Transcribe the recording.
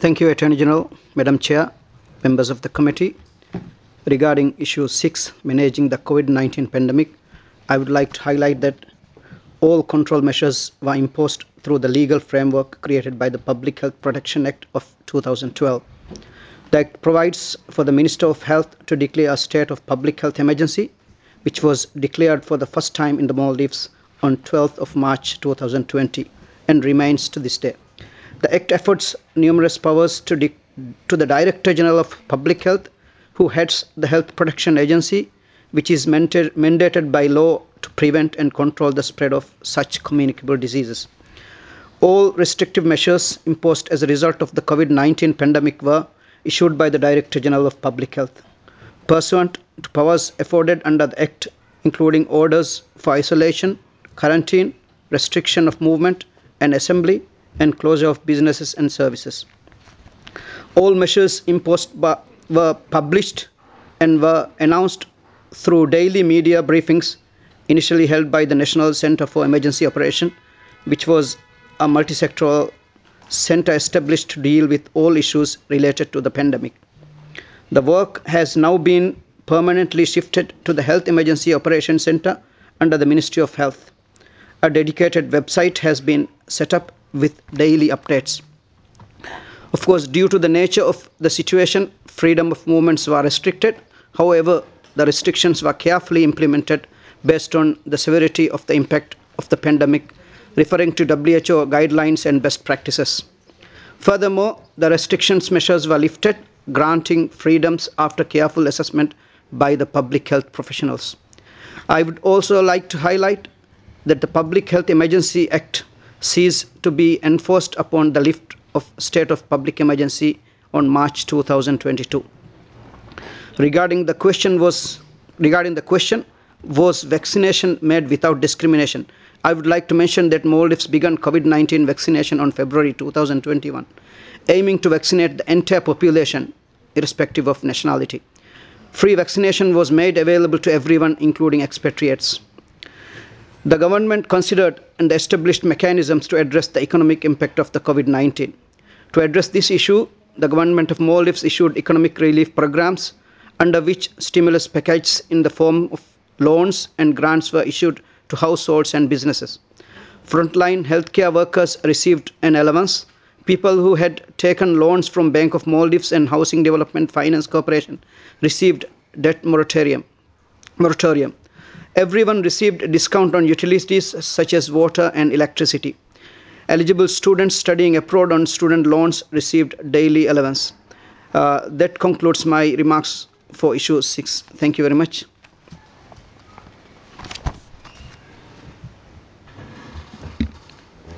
Thank you, Attorney General, Madam Chair, members of the committee. Regarding issue 6, managing the COVID-19 pandemic, I would like to highlight that all control measures were imposed through the legal framework created by the Public Health Protection Act of 2012. The Act provides for the Minister of Health to declare a state of public health emergency, which was declared for the first time in the Maldives on 12th of March 2020 and remains to this day. The Act affords numerous powers to the Director General of Public Health, who heads the Health Protection Agency, which is mandated by law to prevent and control the spread of such communicable diseases. All restrictive measures imposed as a result of the COVID-19 pandemic were issued by the Director General of Public Health, pursuant to powers afforded under the Act, including orders for isolation, quarantine, restriction of movement and assembly, and closure of businesses and services. All measures imposed were published and were announced through daily media briefings initially held by the National Center for Emergency Operation, which was a multi-sectoral center established to deal with all issues related to the pandemic. The work has now been permanently shifted to the Health Emergency Operations Center under the Ministry of Health. A dedicated website has been set up with daily updates. Of course, due to the nature of the situation, freedom of movements were restricted. However, the restrictions were carefully implemented based on the severity of the impact of the pandemic, referring to WHO guidelines and best practices. Furthermore, the restrictions measures were lifted, granting freedoms after careful assessment by the public health professionals. I would also like to highlight that the Public Health Emergency Act ceased to be enforced upon the lift of state of public emergency on March 2022. Regarding the question, was vaccination made without discrimination? I would like to mention that Maldives began COVID-19 vaccination on February 2021, aiming to vaccinate the entire population, irrespective of nationality. Free vaccination was made available to everyone, including expatriates. The government considered and established mechanisms to address the economic impact of the COVID-19. To address this issue, the government of Maldives issued economic relief programs, under which stimulus packages in the form of loans and grants were issued to households and businesses. Frontline healthcare workers received an allowance. People who had taken loans from Bank of Maldives and Housing Development Finance Corporation received debt moratorium. Everyone received a discount on utilities such as water and electricity. Eligible students studying abroad on student loans received daily allowance. That concludes my remarks for issue 6. Thank you very much.